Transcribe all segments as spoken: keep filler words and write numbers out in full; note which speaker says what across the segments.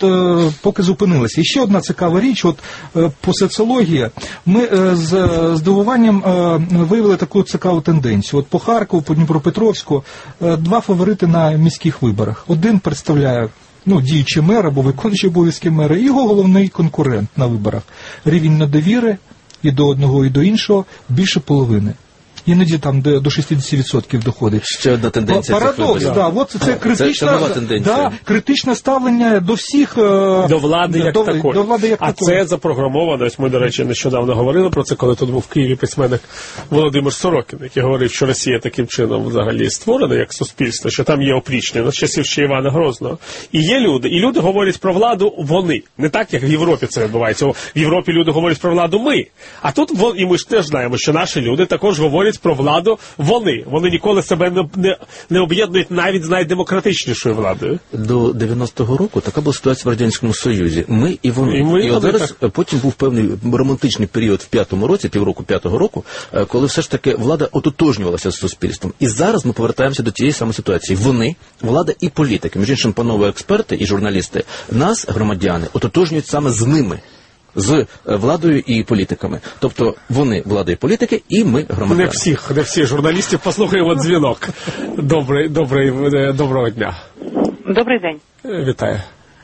Speaker 1: от е, поки зупинилися. І ще одна цікава річ, от е, по соціології, ми е, з здивуванням е, виявили таку цікаву тенденцію. От по Харкову, по Дніпропетровську, е, два фаворити на міських виборах. Один представляє ну, діючий мер або виконуючий обов'язки мера, і його головний конкурент на виборах. Рівень недовіри і до одного, і до іншого більше половини. Іноді там до шістдесят відсотків доходить.
Speaker 2: Ще одна тенденція.
Speaker 1: Парадокс, да, от це, це критичне, да, критичне ставлення до всіх...
Speaker 3: До влади як
Speaker 1: до,
Speaker 3: такої.
Speaker 1: До влади як
Speaker 3: а
Speaker 1: такої.
Speaker 3: Це запрограмовано, ось ми, до речі, нещодавно говорили про це, коли тут був в Києві письменник Володимир Сорокін, який говорив, що Росія таким чином взагалі створена як суспільство, що там є опричнення, на часів ще Івана Грозного. І є люди, і люди говорять про владу вони. Не так, як в Європі це відбувається. В Європі люди говорять про владу ми. А тут, і ми ж теж знаємо, що наші люди також говорять про владу вони. Вони ніколи себе не, не, не об'єднують навіть з найдемократичнішою владою.
Speaker 2: До дев'яностого року така була ситуація в Радянському Союзі. Ми і вони.
Speaker 3: І, ми,
Speaker 2: і
Speaker 3: і
Speaker 2: от зараз
Speaker 3: так.
Speaker 2: Потім був певний романтичний період в п'ятому році, півроку п'ятого року, коли все ж таки влада ототожнювалася з суспільством. І зараз ми повертаємося до тієї самої ситуації. Вони, влада і політики, між іншим, панове експерти і журналісти, нас, громадяни, ототожнюють саме з ними. З владою і політиками. Тобто вони, влада і політики, і ми, громадяни.
Speaker 3: Не всіх, не всіх журналістів. Послухаємо дзвінок. Добрий, добрий, доброго дня.
Speaker 4: Добрий день.
Speaker 3: Вітаю.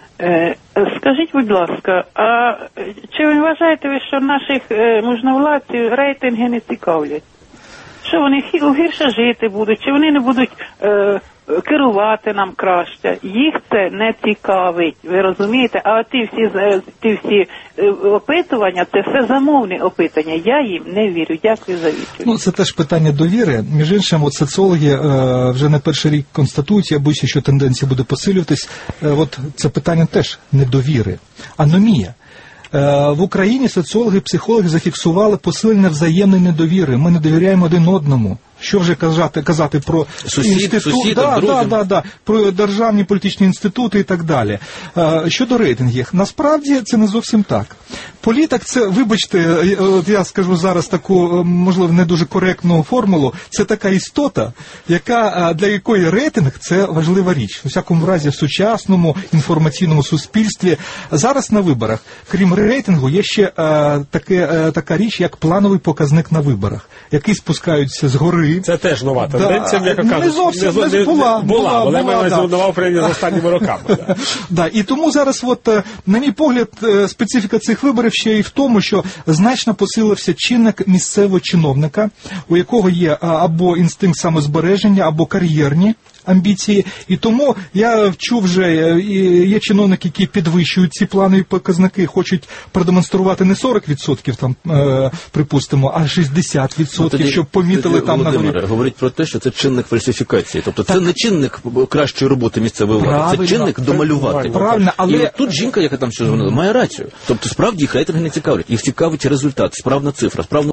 Speaker 4: Е, скажіть, будь ласка, а чи ви вважаєте ви, що наших е, можновладців рейтинги не цікавлять? Що вони гірше жити будуть, чи вони не будуть е, керувати нам краще? Їх це не цікавить, ви розумієте? А ті всі, ті всі опитування, це все замовні опитування. Я їм не вірю. Дякую за відповідь.
Speaker 1: Ну, це теж питання довіри. Між іншим, от соціологи е, вже не перший рік констатують, я боюся, що тенденція буде посилюватись. Е, от це питання теж недовіри. Аномія. В Україні соціологи, психологи зафіксували посилення взаємної недовіри. Ми не довіряємо один одному. Що вже казати, казати про
Speaker 2: Сусід,
Speaker 1: інститут,
Speaker 2: сусідам,
Speaker 1: да, да, да, да, про державні політичні інститути і так далі. Щодо рейтингів, насправді це не зовсім так. Політик це, вибачте, я скажу зараз таку, можливо, не дуже коректну формулу, це така істота, яка, для якої рейтинг – це важлива річ. У всякому разі, в сучасному інформаційному суспільстві. Зараз на виборах, крім рейтингу, є ще а, таке, така річ, як плановий показник на виборах, який спускаються згори.
Speaker 3: Це теж нова тенденція,
Speaker 1: да,
Speaker 3: м'яко кажучи.
Speaker 1: Не зовсім, не, не, була,
Speaker 3: була, але ми
Speaker 1: да.
Speaker 3: нова Україна з останніми роками. Да.
Speaker 1: Да, і тому зараз, от, на мій погляд, специфіка цих виборів ще і в тому, що значно посилився чинник місцевого чиновника, у якого є або інстинкт самозбереження, або кар'єрні амбіції. І тому я чув вже, є чиновники, які підвищують ці планові показники, хочуть продемонструвати не сорок відсотків, там, е, припустимо, а шістдесят відсотків, ну, щоб помітили тоді, там на горі.
Speaker 2: Говорить про те, що це чинник фальсифікації. Тобто так. Це не чинник кращої роботи місцевої влади, правильно, це чинник домалювати.
Speaker 1: Правильно, але...
Speaker 2: І тут жінка, яка там що звернула, має рацію. Тобто справді їх рейтинги не цікавлять. Їх цікавить результат, справна цифра, справна